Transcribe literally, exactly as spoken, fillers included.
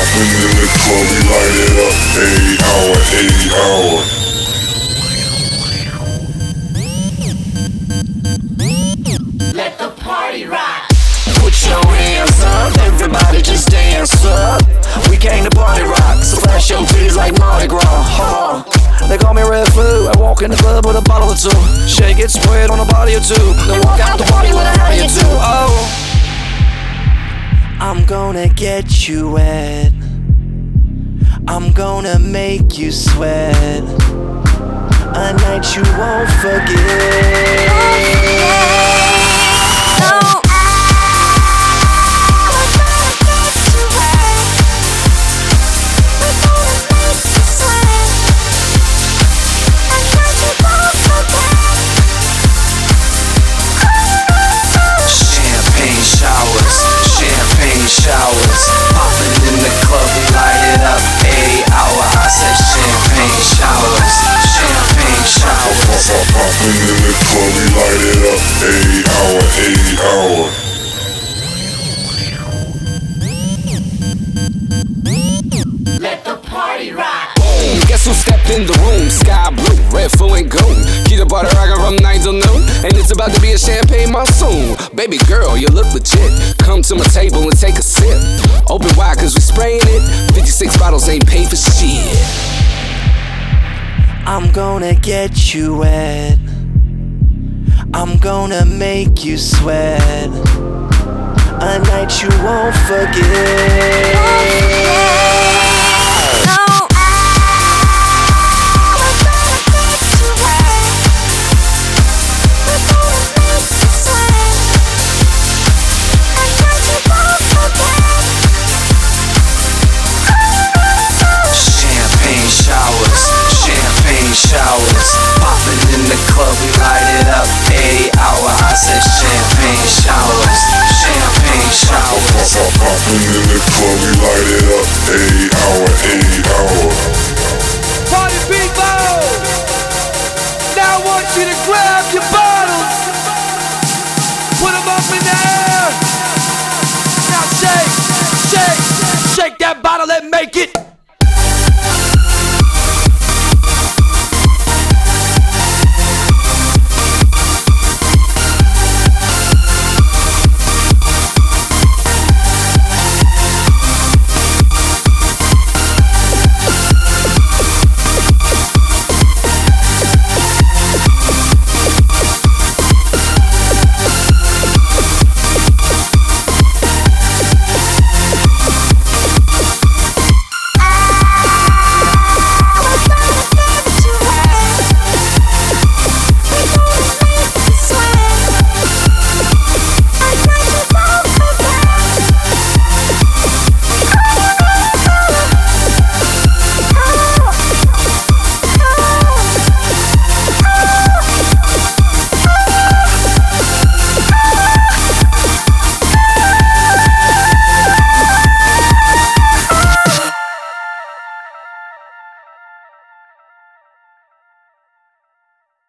Poppin' in the club, we light it up. Eight hour, eight hour. Let the party rock. Put your hands up, everybody just dance up. We came to party rock, so flash your titties like Mardi Gras. Huh. They call me Red Flu. I walk in the club with a bottle or two. Shake it, spread on a body or two. Then walk out the party with a howdy or two. Oh, I'm gonna get you wet. I'm gonna make you sweat. A night you won't forget. Showers, poppin' in the club, we light it up. Eight hour, I said champagne showers, champagne showers. Poppin' in the club, we light it up. Eight hour, eight hour. Let the party rock. Boom, guess who stepped in the room? Sky blue, red, full and gold. Keep the party rockin' from nine till noon, and it's about to be a champagne monsoon. Baby girl, you look legit. Come to my table and take a sip. Open wide cause we spraying it. fifty-six bottles ain't paid for shit. I'm gonna get you wet. I'm gonna make you sweat. A night you won't forget. Showers, poppin' in the club, we light it up. Eight hour, I said champagne showers, champagne showers. Poppin' in the club, we light it up. Eight hour, eight hour.